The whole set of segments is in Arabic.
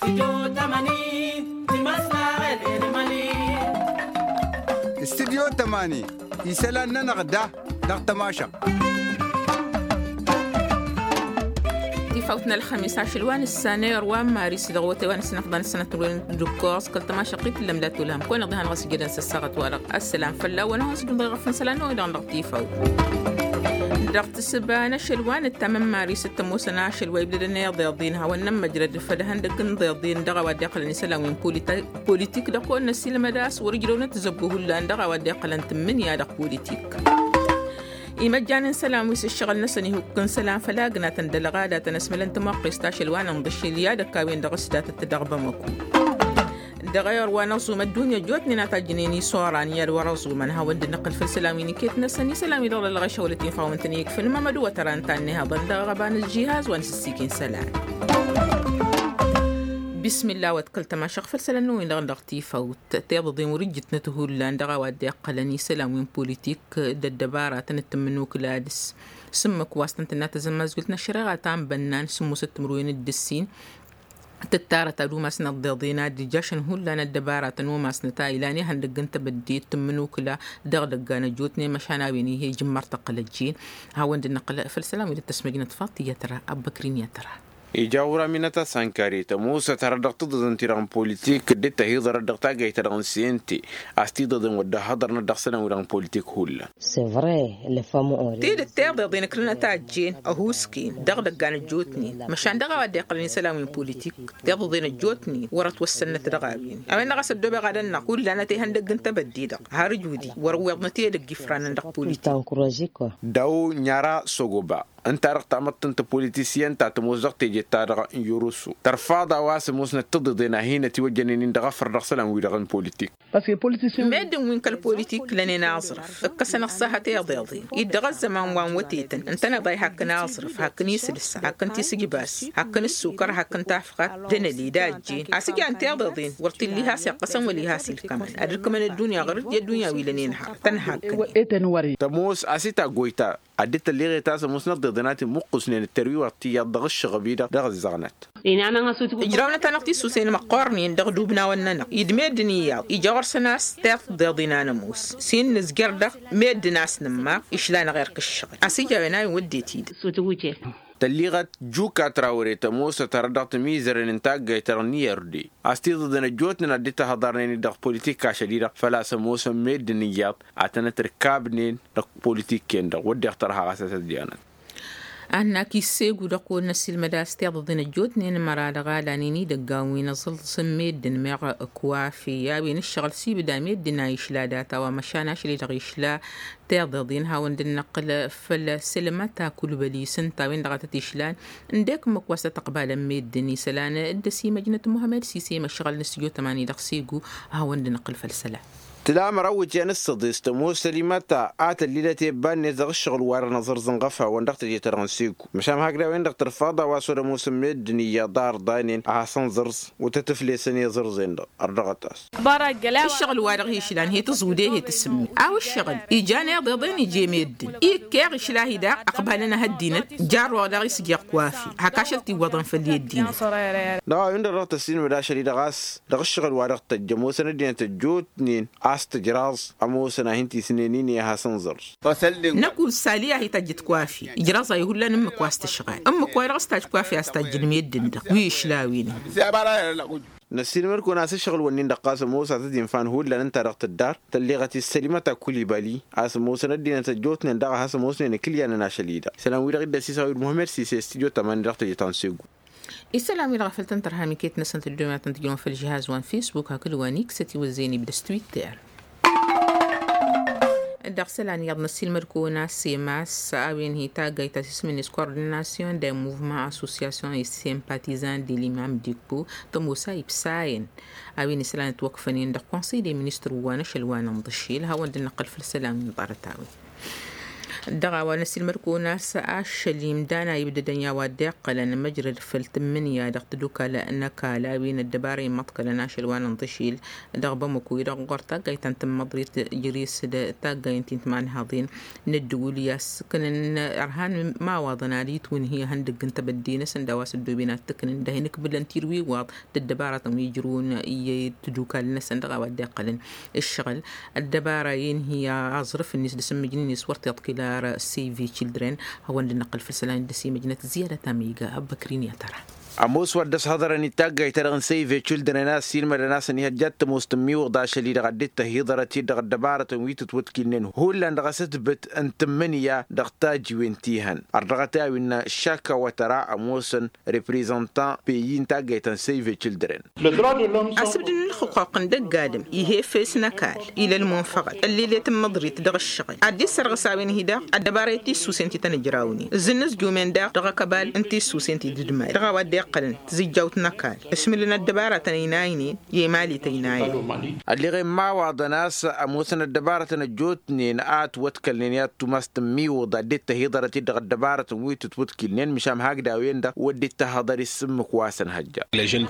استديو 8 يسألنا نغدا نغتماشا فوتنا الخميس 10 السنة يروان مارس دغوتي وانا سنقضان السنة دوكورس كل تماشا قيت لم لا تلهم كون غدي هنغس جدا سسغت ورق السلام فلا وانا هنس قضي غفن سلانو إلى نغطي فوت دغت السبانة شلوان التمام مارس التموسنا شلوي بدنا يضيضينها ونما جرد فدهن دقن ضيضين دغا وداقل نسلاوين بوليتيك دقون نسيل مداس ورجلونا تزبوه لان دغا وداقل انتمن يا دق بوليتيك إيمجان سلام ويس الشغل نسني هو كن سلام فلاقنا تندلغا دا تنسمل انت موقس تاشل وانا نضشي ليا كاوين دغس دا تتدغبا مكو دغير ونصو الدنيا جوتني نتاجنيني صوران يا ورزو من هاود نقل في السلاميني كيت نسني سلامي دغ الغشا ولتين فاون تنيك في الممدو وتران تاني هذا دغبان الجهاز ونسسيكين سلام بسم الله وتكلت ما شغفل سلنو إن لغتي فوت تيضي مرجتنا تهول لان دغا ودي قلني سلامين بوليتيك ددبارة تنتمنو كلادس سمك واسطنت ناتزمز قلتنا شرغة عن بنان سمو 6 مروين الدسين تتارة تدو ماسنا الضيضينا دي جاشن هول لان الدبارة تنو ماسنا تايلاني هندقنت بدي تمنو كلا دغدقانا جوتني مشانا بيني هي جمار تقل الجين هاوند النقل فالسلام إذا تسمجنا تفاطي يترى أبكرين يترى إجاورا منتا سانكاري تموسى تردقت ضدن تيران بوليتيك ديتا هي ردقتا جاي تران سينتي أستي ضدن ودا حضر ندقسنا وران بوليتيك هولا سي فري اللي فامو تيد التير ضدين كلنا تاجين أهوسكين دغدقان جوتني مشان دغا ودي قلني سلامين بوليتيك تيد ضدين جوتني ورت وسنة دغابين أما نغس الدوبة غادا نقول لنا تيهندق انت بديدق هارجودي وروضنا تيدق جفران ندق بوليتيك داو نيارا سوغوبا انت رقت عمت انت بوليتيسيان تاعت موزق تيجي تارغ يوروسو ترفاضا واس موسنا تضدنا هنا توجنين دغفر رقصلا ويدغن بوليتيك بس البوليتيسيان مادن وين كالبوليتيك لاني ناصرف كسنا الصحة يضيضي يدغ الزمان وان وتيتن انت نضي حق ناصرف حق نيسلس حق انتي سجي باس حق السكر حق انت افقا دنلي داجين اسجي انت يضيضين ورتي اللي هاسي قسم ولي هاسي كمان ادرك من الدنيا غير الدنيا ويلنين حق تنحق تموس اسيتا غويتا اديت اللي غي تاس موسنا ضدناتي مقصنين التروي وقتي يضغش غبيده دغ الزغنات إجرانا تنقتي سوسين مقارنين دغ دوبنا وننا يدمي دنيا يجور سناس تاف ضدنا نموس سين نزقر دغ ميد ناس نما إشلان غير كالشغل أسيجا بناي ودي تيد تليغت جوكا تراوري تموسى تردقت ميزرين انتاق جايترني يردي استيض دنا جوتنا نديتا هضارنيني دق بوليتيكا شديدة فلا سموسى ميد نيات عتنا تركابنين دق بوليتيكين دق ودي اختارها غاسة الديانات أنا كيسي قدقوا نسي المداس تيضدين الجوتنين مرادة غالانيني دقاوين ظل سميد دن ميغا كوافي يابين الشغل سيب داميد دنا يشلا داتا ومشانا شلي تغيشلا تيضدين هاون دن نقل فالسلمة تاكل بليسن تاوين دغاتا تيشلان انديك مكواسة تقبالا ميد دني سلان الدسي مجنة محمد سيسي مشغل نسيو 8 دقسيقو هاون دن نقل فالسلا تلام روج يعني الصديس تموس سليمتا آت الليلة تبان نزغ الشغل وار نظر زنقفها وندقت جيترانسيكو مشام هكذا وين دقت رفاضة واسورة موسم الدنيا دار داينين أحسن زرز وتتفلي سني زرزين الرغتاس الشغل وارغ هيشلان هي تزوديه هي تسمي أو الشغل إيجاني ضيضين يجي ميدن كيغ شلاهي دا أقبالنا هالدينت جار وارغ يسجيق كوافي هكاشلتي وضن فلي الدين لا عند الرغت السين ودا شريد غاس دغ الشغل وارغ تجموس الدين تجوت نين استجراز أموسنا هنتي سنينين يا حسن زرز نقول سالية هي تجت كوافي إجراز يقول لنا أمك واستشغال أمك ويرغز تاج كوافي استجن ميدن دق ويش لاوين نسين مركو ناس الشغل ونين دقاس موسى تدين فان هو لأن أنت رغت الدار تلغت السلمة كل بالي عاس موسى ندين تجوت ندق عاس موسى نكلي أنا ناشليدا سلام ويرغد دسيسة ويرمهم سيسة استديو 8 رغت جتانسيقو السلام عليكم غفلتن ترهامي كيت نسنت الدومات تنتجون في الجهاز وان فيسبوك هكل وانيك ستي وزيني بدس تويتر دارسلان يض نسيل مركونا سيماس أوين هي تاجي تاسيس من coordination des mouvements associations et sympathisants de l'imam Dikpo تموسا يبساين أوين سلان توقفنين دا كونسي دي منستر وانا شلوانا مضشيل هاو ندي نقل في السلام من طارتاوي دغا ونسي المركونة ساعش اللي مدانا يبدأ دنيا وداق لأن مجرى فلتمنيا دغ تدوكا لأنك لاوين الدباري مطق لناش الوان نطشيل دغ بمكوي دغ غورتا قايتان تم مضريت جريس تاقا ينتين تمان هاضين ندوليا سكن أرهان ما واضنا ليت وين هي هندق انت بدينا سندواس الدوبينات تكن دهنك بلانتيروي واض الدبارة يجرون تدوكا لنسن دغا وداق لن الشغل الدبارة هي عصرف الناس دسم جنيس ورطيط كلا سيفي تشيلدرين هو اللي نقل في السلام دسي مجنة زيادة تاميجا أبكرين يا ترى أموس ودس هذا رني تاجا يترغن سيفي تشيلدرين ناس سير مرناس إنها جت مستمي وضاش اللي رقدت هيضرة تيدغ الدبارة ويت توتكلين هو اللي نغست بت أنتمنيا دغتاج وينتيهن الرغتا وإن شاكا وترى أموسن ريبريزنتان بيين تاجا يتن سيفي تشيلدرين أسبب الحقوق عند قادم يهي فيس نكال إلى المنفقد اللي يتم مضريت دغ الشغل عدي سرغساوين هيدا الدبارة يتي سوسنتي تنجراوني زنس جومين دغ كبال انتي سوسنتي ددماي دغ ودي قلن تزيجوت نكال اسم لنا الدبارة تنينايني يمالي تنينايني اللي غير ما وعد ناس أموسن الدبارة تنجوتني نقات وتكلنيات تمستمي وضدت هيضرة تدغ الدبارة ويت توتكلنين مشام هاجدا وين ده ودت هذا السم كواسن هجا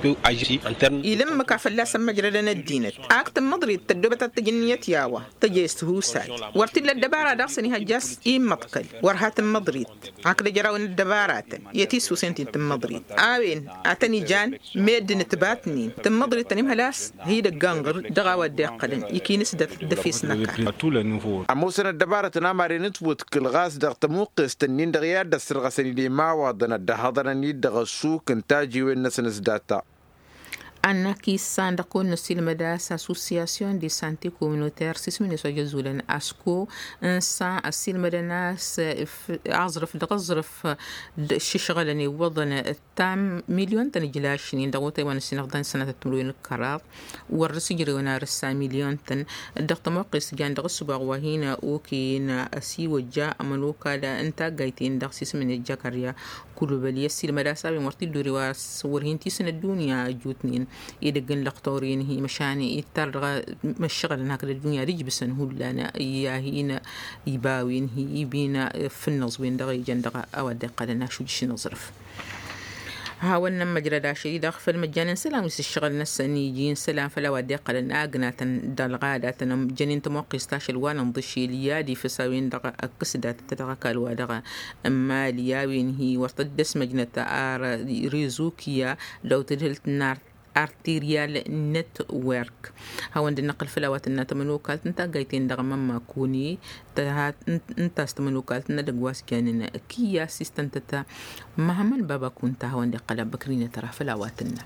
يلم كافلا سم جردنا الدينت أكتم مضري تدبت التجنيات ياوا تجيست هو ساي ورتل الدبارة داخسني هجاس إيم مطقل ورهات مضريت عقد جراون الدبارات يتيسو سنتي تم مضريت آوين أتني جان ميد نتباتني تم مضريت تنم هلاس هي دقانغر دغاوة داقلن يكينس دفيس نكا أموسن الدبارة ناماري نتبوت كل غاز دغ تموقس تنين دغياد دسر غسني دي ما وضنا دهضنا نيد دغ السوق انتاجي وينسنس داتا أنا كيسان دقون نسيل مداس أسوسياسيون دي سانتي كومينوتير سيسميني سوجزولن أسكو إنسان أسيل مدناس أعزرف دغزرف ششغلني وضن التام مليون تنجلاشنين دغوتي وانسينغدان سنة تملوين الكراب والرسجري ونارسا مليون تن دغت موقس جان دغسبا وهينا أوكينا أسي وجاء أملوكا دا انتا قايتين دغ سيسميني جاكريا كل بلي أسيل مداسا بمرتي دوري وصورهين تيسن الدنيا جوتنين يدقن لقطورين هي مشاني يترغى مشغل هكذا الدنيا رجبسن هو لنا هنا يباوين هي يبينا في النظوين دغي جندغة أو دقة لنا شو جيش نظرف هاولنا مجرى داشي داخل في المجان سلام يشتغل نسني يجين سلام فلا وديق لنا أجنات دلغادة جنين تموقس تاش الوان نضشي ليادي في سوين دغ قصدات تتغكى الوادغ أما لياوين هي وارتدس مجنة آر ريزوكيا لو تدلت النار ارتيريال نتورك هو عند النقل في لوات النت منوكالت انت جايتين دغ مما كوني انت استمنوكالت ندغواس كانن كيا سيستنتتا مهما بابا كنت هو عند قلب بكرين ترى في لواتنا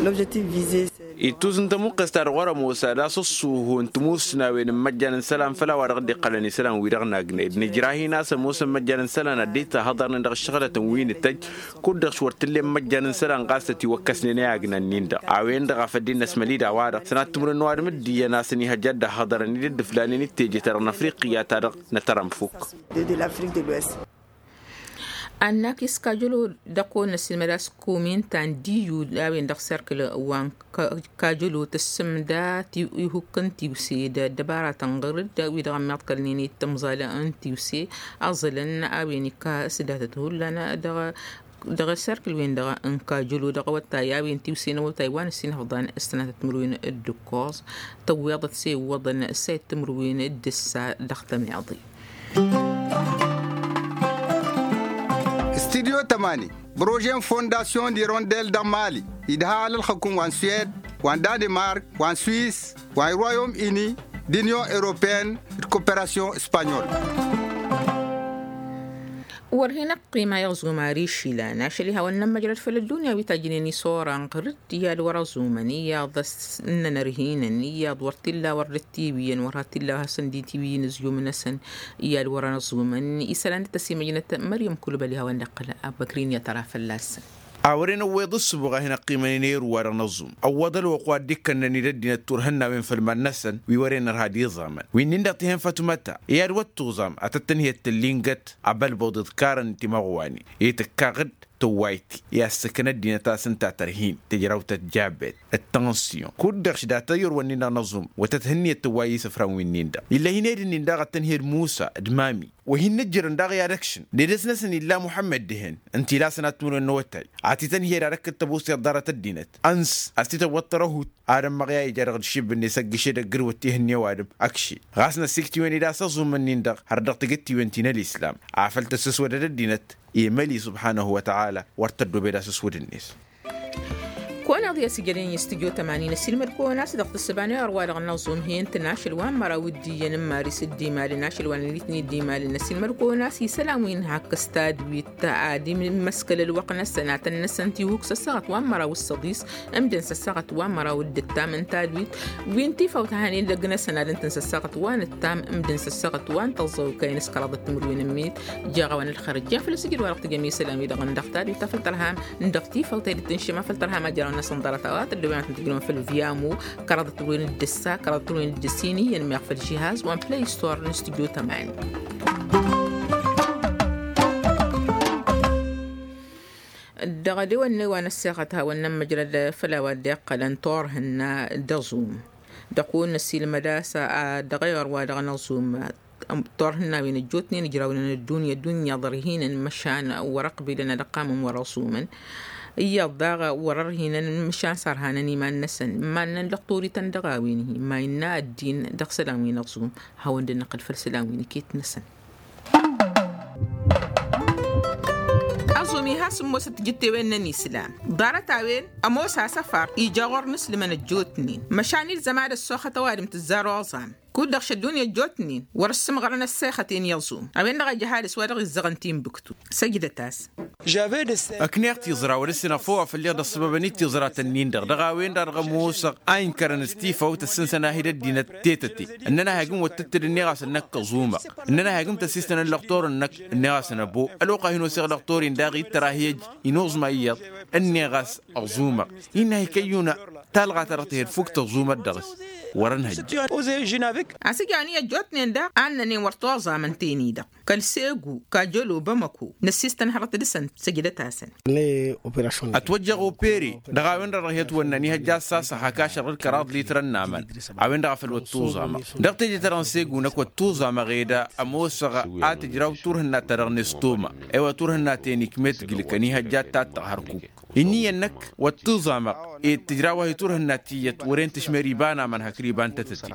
إتوز أنت مقصر ورا موسى لا صصوه أنت موسنا وين مجانا سلام فلا ورغدي قلني سلام ويرغنا جنيد نجراهي ناس موسى مجانا سلام نديت هذا ندغ الشغلة وين التج كل شورت اللي مجانا سلام قاستي وكسني ناجنا نيندا عوين دغ فدين ناس مليدا وارا سنة تمر النوار مدي ناس نيها جد هذا نديد فلاني نتيجي ترى أفريقيا ترى نترم فوق أنا كيسكاجلو دقو نسيل مداس كومين تان ديو لاوين دق سيركل وان كاجلو تسمدا تيو كنتي وسي دبارة تنغرد داوي دغ ماتكلنيني تمزالة انتي وسي أظلن آويني كاسداتته لنا دغ سيركل وين دغ انكاجلو دغ وطايا وين تيوسين وطايوان السين هفضان استنات تمروين الدكوز طويضت سي وضن السيد تمروين الدسا دغ تميعضي استديو تماني بروجين فونداسيون دي رونديل دا مالي يدها للحكومة وان سويد وان دانمارك وان سويس وان رويوم إني دينيون إيروبيان كوبيراسيون إسبانيول ورهنا قيمة يغزو ماريشي لانا شلي هوا النمجرد في الدنيا ويتاجنيني صورا انقرد يا ورزومني ضس إننا رهينني ورتلا ورتي بيا ورتلا هسن دي تي بي نزيو منسن يا ورزومن إسلام تسيمجنة مريم كل بالي هوا نقل بكرين يترى فلاس أورينا ويضص بغا هنا قيمة نير ورا نظم أوضل وقواد ديك أنني ردنا التورهنا من فيلم النسن ويورينا هذه الزمن وين نندقتهم فتمتا يار وتوزام أتتنهي التلينجت عبال بود ذكارن تمغواني يتكاغد توايتي يا سكنة دينا تاسن تاترهين تجراو تتجابت التنسيون كل دخش داتا يروانينا نظم وتتهني التوايي سفران وين نندا إلا هنا دي نندا غتنهير موسى دمامي وهي نجر نداغي ركشن لدسنا سن الله محمد دهن انت لا سنات من النوتاي عتيتن هي ركت تبوس يدارة الدينت أنس أستيت وطره آدم مغيا يجرغ الشيب اللي سجش دقر وتهني وادم أكشي غاسنا سكتي وين إذا سزوم من نندغ هردقت جتي وين الإسلام عفلت سسود الدينت يملي سبحانه وتعالى وارتدوا بلا سسود الناس كون قضية سجلين يستجو 80 سلم الكون ناس ضغط السبانية أرواد غنظم هي انتناشل وان مراودي نمارس الديمال ناشل وان الاثنين الديمال نسلم الكون ناس يسلامين هاك استاد ويتعادي من مسكل الوقنا السنة النسنتي وكس السغط وان مراو الصديس أمدن السغط وان مراو الدتام انتادويت وينتي فوتهانين لقنا سنة لنتنس السغط وان التام أمدن السغط وان تلظو كاين سكراد التمروين الميت جاغا وان الخارج جا فلسجل ورقت جميع سلامي دغن دختار يتفلترهام ندختي فوتي لتنشي فلترهام أجران صندرتات اللي بيعمل تقولون في الفيامو كرادة وين الدسا كرادة وين الدسيني ينمي في الجهاز وان بلاي ستور نستوديو 8 الدغدي والنوان الساقتها والنم مجرد فلا ودي قلن طورهن دزوم دقون السيل مداسة دغير ودغ نظوم طورهن وين الجوتنين يجراون الدنيا ضرهين مشان ورقبي لنا لقام ورسوما يضاغ وررهن مشان صارهانني ما نسن ما نلقطوري تندغاوينه ما ينا الدين دق سلامي نغزوم هاو ندن نقل فالسلامي كيت نسن أزومي هاس موسى تجتي وينني سلام دارت وين أموسى سفر يجاور نسلم الجوتنين مشاني الزمان السوخة توارم تزارو عظام كل دخش الدنيا جوتنين ورسم غرنا الساختين يلزوم أبين لغا جهالس ورغي الزغنتين بكتو سجدة تاس أكنيختي زرا ورسنا فوق في الليل السبب نيتي زرا تنين دغاوين درغ موسى أين كرن ستيفا وتسنسنا هيدا دينا تيتتي إننا هاجم وتتر النغاس النك زوما إننا هاجم تسيستنا اللقطور النك النغاس نبو الوقا هنو سيغ لقطورين داغي تراهيج ينوز ما إياد النغاس أزوما إنها كيونا تالغا ترتهر فوق تزوما الدغس ورنهج أسيجانية جوتنين دا أنني ورطوزا من تيني دا كالسيغو كاجولو بمكو نسيستن هرط دسن سجدتها سن أتوجهوا بيري دغاوين رغيت ونني هجاسا سحكاشر الكراض ليترن نامن عوين دغفل والتوزاما دغتي تران سيغو نكو التوزاما غيدا أموسغا آتجراو تورهنا ترغنستوما ايوا تورهنا تيني كميت جلكني هجات تاتغاركو إني أنك والتوزاما التجراوه يتورهنا تيت ورين تشمري بانا من هكريبان تتتي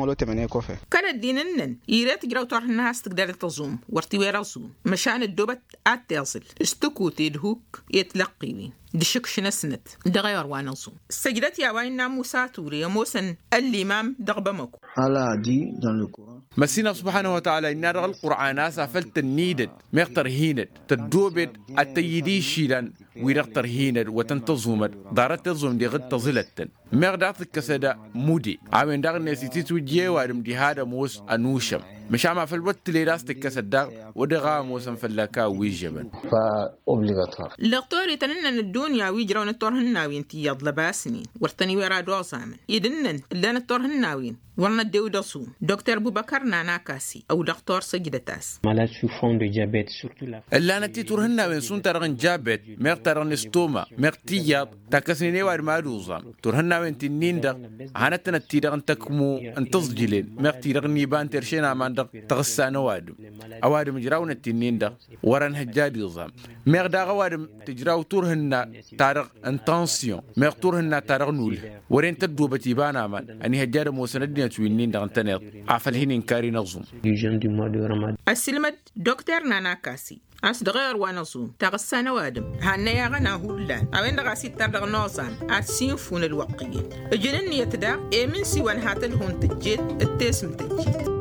كان الدين النن يريد تجراو تورهنا استقدار التزوم ورتي ويرازوم مشان الدوبت آتيصل استكو تيدهوك يتلقيوين دشكش نسنت دغير وانزوم سجدت يا وين موسى توري موسن الإمام دغبمكو Allah dit dans le Coran مسينا سبحانه وتعالى إن رغ القرآن سافلت النيدد ميقتر هيند تدوبت التيدي شيلان ويرقتر هيند وتنتظمت دارت تظم دي غد تظلتن ميقدرت كسدا مودي عمين داغ الناس تتوجيه وارم دي هذا موس أنوشم مش عم في الوقت اللي راستك كسدا ودغا موسم فلاكا ويجبن pas obligatoire. لقطوري تنن الدنيا ويجرون التورهن ناوين تياض لباسنين ورتني ويرا دوزامن يدنن اللان التورهن ناوين ورنا الديو دسو دكتور أبو بكر نانا كاسي أو دكتور سجدتاس malades souffrant de diabète surtout la اللان تورهن ناوين سون ترغن جابت ميقترن استوما ميقتياض تكسنيني وار مادوزام تورهن ناوين تنين دق هانتنا تيرغن تكمو انتظجلين ميقتيرغن يبان ترشينا مان دق تغسان وادم أوادم جراون التنين دق ورن هجاد يظام ميقداغ وادم تجراو تورهن تارغ انتانسيون ميقتورهن تارغ نول ورين تدوبتي بانا مان أني هجاد موسندين توينين دق انتنيط عفل هين كاري نظم du jeûne du mois de Ramadan. السلمت دكتور نانا كاسي أصدغير وانصوم تغسان وادم هانا يا غنا هولان أوين دغاسي تردغ نوزان أتسين فون الوقيين الجنن يتدا إيمن سيوان هاتل هون تجيت التسم تجيت